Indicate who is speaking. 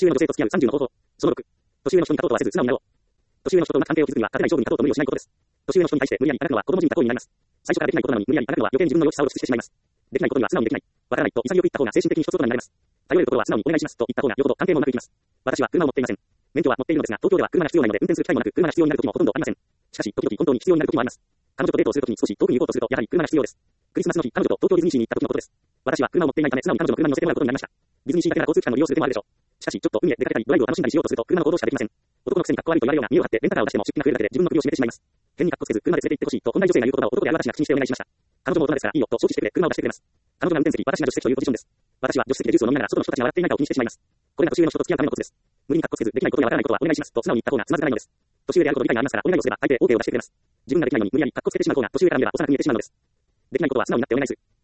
Speaker 1: 年上の女性と付き合う30の方法。その6、年上の人に勝とうとはせず素直になろう。年上の人とうまく関係を築くには、勝てない勝負に勝とうと無理をしないことです。年上の人に対して無理やり働くのは子供人た行為になります。最初からできないことなのに無理やり働くのは余計に自分の良さを露出してしまいます。できないことには素直にできない。わからないと潔く言った方が精神的に一つことになります。頼れることは素直にお願いしますと言った方がよほど関係もうまくいきます。私は車を持っていません。免許は持っているのですが、東京では車が必要ないので運転する機会もなく、車が必要になる時もほとんどありません。しかし、時々本当に必要になる時もあります。彼女とデートをするときに少し遠くに行こうとすると、やはり車が必要です。クリスマスの日、彼女と東京ディズニーシーに行った時のことです。私は車を持っていないため、素直に彼女の車に乗せてもらうことになりました。ディズニーシーだけなら交通機関の利用する手もあるでしょう。しかし、ちょっと海へ出かけたり、ドライブを楽しんだりしようとすると、車の行動しかできません。男のくせにかっこ悪いと言われるような見栄を張ってレンタカーを出しても出費が増えるだけで自分の首を絞めてしまいます。変にかっこつけず、車で連れて行ってほしいと本来女性が言う言葉を男である私が口にしてお願いしました。彼女も大人ですからいいよと承知してくれ、車を出してくれます。彼女が運転席、私が助手席というポジションです。私は助手席でジュースを飲みながら外の人たちが笑っていないかを気にしてしまいます。これが年上の人と付き合うためのコツです。無理にかっこつけず、できないことやわからないことはお願いしますと素直に言った方がつまずかないのです。年上であること理解がありますから、お願いをすれば大抵 OK を出してくれます。自分ができないのに無理やりかっこつけてしまう方が年上から見れば幼く見えてしまうのです。できないことは素直になってお願いする。